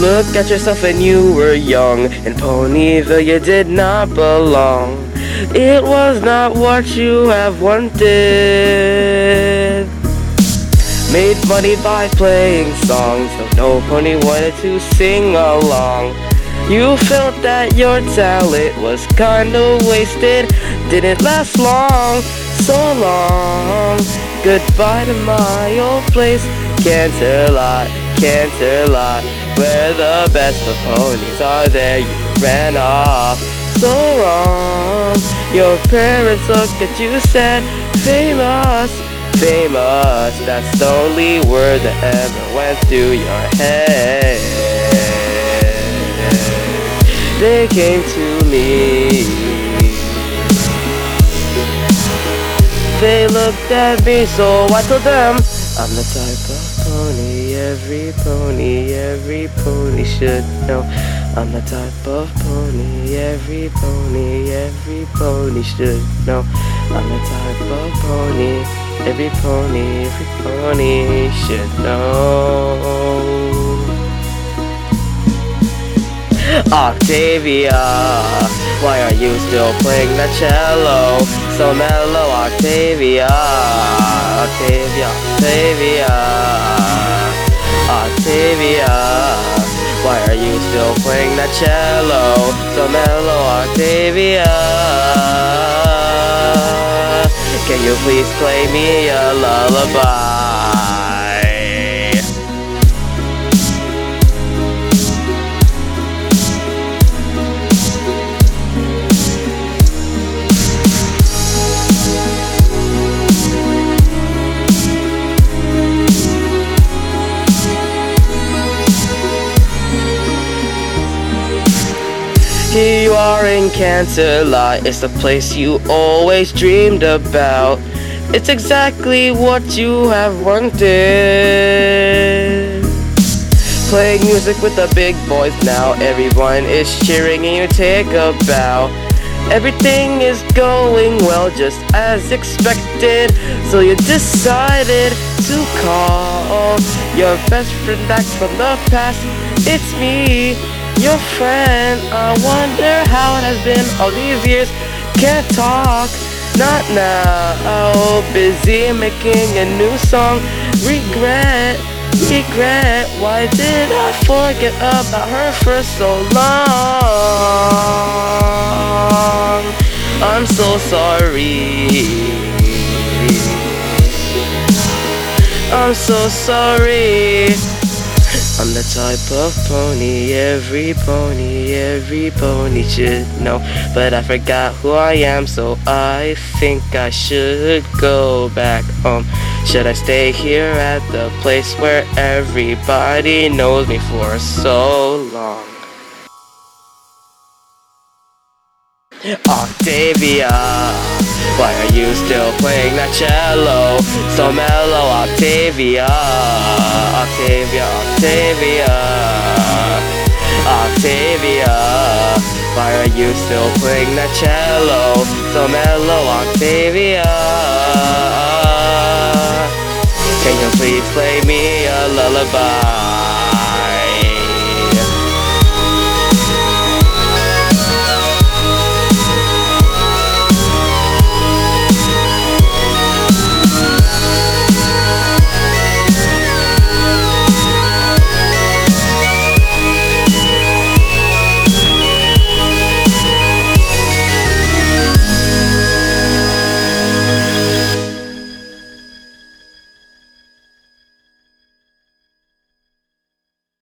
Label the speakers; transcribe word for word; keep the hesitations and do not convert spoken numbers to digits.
Speaker 1: Look at yourself when you were young. In Ponyville you did not belong. It was not what you have wanted. Made money by playing songs, so no pony wanted to sing along. You felt that your talent was kinda wasted. Didn't last long, so long. Goodbye to my old place, Canterlot, Canterlot, where the best of ponies are there. You ran off, so wrong. Your parents looked at you, said, famous, famous. That's the only word that ever went through your head. They came to me. They looked at me, so I told them, I'm the type of pony every pony, every pony should know. I'm the type of pony every pony, every pony should know. I'm the type of pony every pony, every pony should know. Octavia, why are you still playing the cello? So mellow, Octavia, Octavia, Octavia, Octavia, why are you still playing the cello? So mellow, Octavia, can you please play me a lullaby? Here you are in Canterlot, it's the place you always dreamed about. It's exactly what you have wanted. Playing music with the big boys now, everyone is cheering and you take a bow. Everything is going well just as expected, so you decided to call your best friend back from the past. It's me, your friend. I wonder how it has been all these years. Can't talk, not now. Busy making a new song. Regret, regret. Why did I forget about her for so long? I'm so sorry. I'm so sorry. I'm the type of pony every pony, every pony should know. But I forgot who I am, so I think I should go back home. Should I stay here at the place where everybody knows me for so long? Octavia, why are you still playing that cello? So mellow, Octavia, Octavia, Octavia, Octavia, why are you still playing that cello? So mellow, Octavia, can you please play me a lullaby?